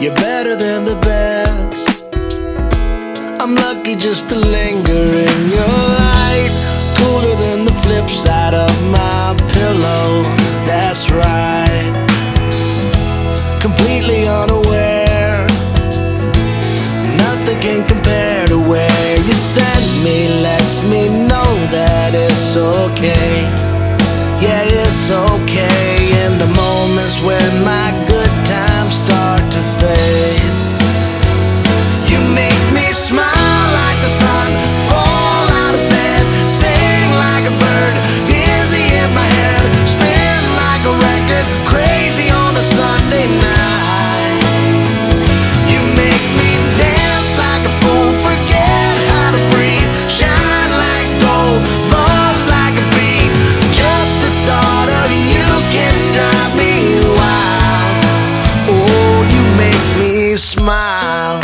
You're better than the best. I'm lucky just to linger in your light. Cooler than the flip side of my pillow. That's right. Completely unaware. Nothing can compare to where you send me. Lets me know that it's okay. Yeah, it's okay. In the moments when my good times start to fade, you make me smile like the sun, fall out of bed, sing like a bird, dizzy in my head, spin like a record, crazy on a Sunday night. You make me dance like a fool, forget how to breathe, shine like gold, buzz like a bee. Just the thought of you can drive me wild. Oh, you make me smile.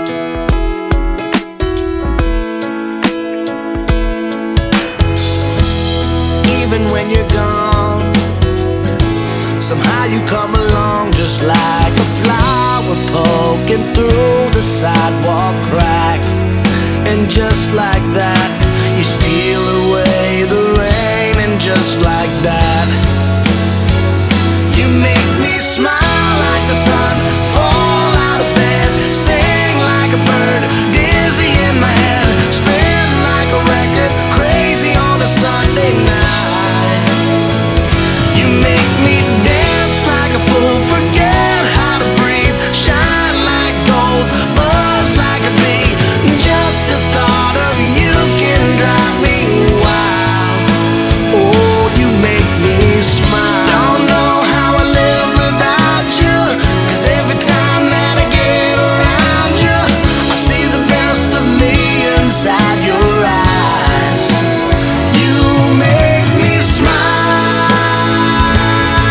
Even when you're gone, somehow you come along just like a flower poking through the sidewalk crack. And just like that, you steal away the rain. And just like that, you make me smile like the sun, fall out of bed, sing like a bird, dizzy in my head, spin like a record, crazy on a Sunday night. You make me dance like a fool, forget how to breathe, shine like gold, buzz like a bee. Just the thought of you can drive me wild. Oh, you make me smile. Don't know how I live without you, 'cause every time that I get around you, I see the best of me inside your eyes. You make me smile.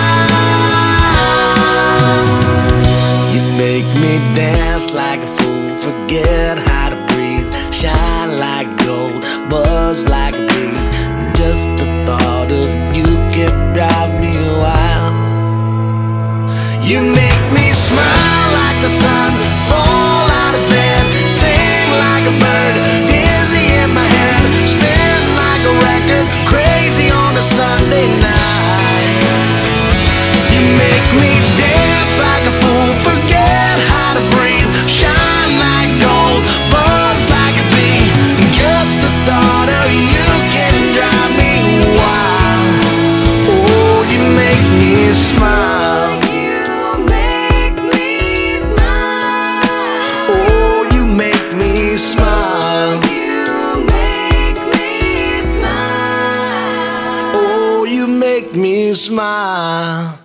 You make me dance like a fool, forget how to breathe, shine like gold, buzz like a bee. Just the thought of you can drive me wild. You make me smile like the sun, fall out of bed, sing like a bird, dizzy in my head, spin like a record, crazy on a Sunday night. You make me dance like a fool, forget how to breathe, shine like gold, buzz like a bee. Just the thought of you can drive me wild. Oh, you make me smile. You make me smile. Oh, you make me smile. You make me smile. Oh, you make me smile.